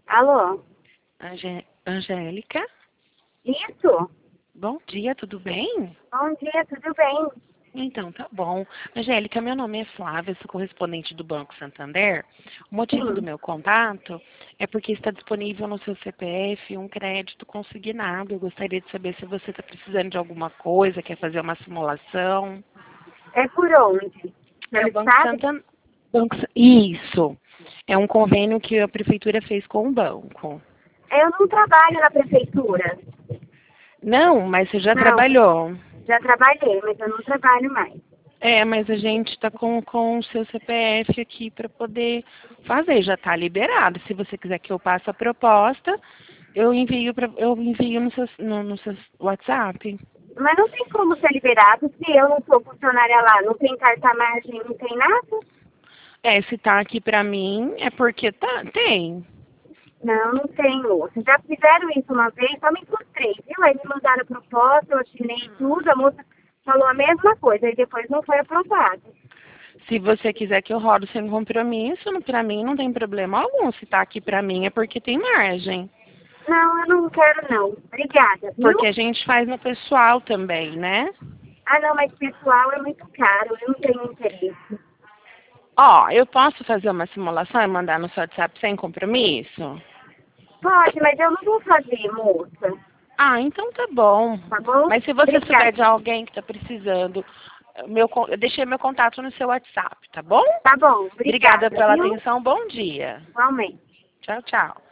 Alô? Angélica? Isso? Bom dia, tudo bem? Bom dia, tudo bem? Então, tá bom. Angélica, meu nome é Flávia, sou correspondente do Banco Santander. O motivo do Sim. meu contato é porque está disponível no seu CPF um crédito consignado. Eu gostaria de saber se você está precisando de alguma coisa, quer fazer uma simulação. É por onde? É Pelo o Banco estado? Santander. Isso. É um convênio que a prefeitura fez com o banco. Eu não trabalho na prefeitura. Não, mas você já Não, trabalhou. já trabalhei, mas eu não trabalho mais. É, mas a gente está com o seu CPF aqui para poder fazer, já está liberado. Se você quiser que eu passe a proposta, eu envio no seu WhatsApp. Mas não tem como ser liberado se eu não sou funcionária lá. Não tem carta-margem, não tem nada? É, se tá aqui para mim, é porque tem. Não, não tem, moça. Já fizeram isso uma vez, só me frustrei, viu? Aí me mandaram a proposta, eu assinei tudo, a moça falou a mesma coisa, e depois não foi aprovado. Se você quiser que eu rodo sem compromisso, para mim não tem problema algum. Se tá aqui para mim é porque tem margem. Não, eu não quero não. Obrigada, viu? Porque a gente faz no pessoal também, né? Ah, não, mas pessoal é muito caro, eu não tenho interesse. Ó, eu posso fazer uma simulação e mandar no seu WhatsApp sem compromisso? Pode, mas eu não vou fazer, moça. Ah, então tá bom. Tá bom? Mas se você souber Obrigada. de alguém que está precisando, eu deixei meu contato no seu WhatsApp, tá bom? Tá bom, Obrigada obrigada, pela viu? atenção, bom dia. Igualmente. Tchau, tchau.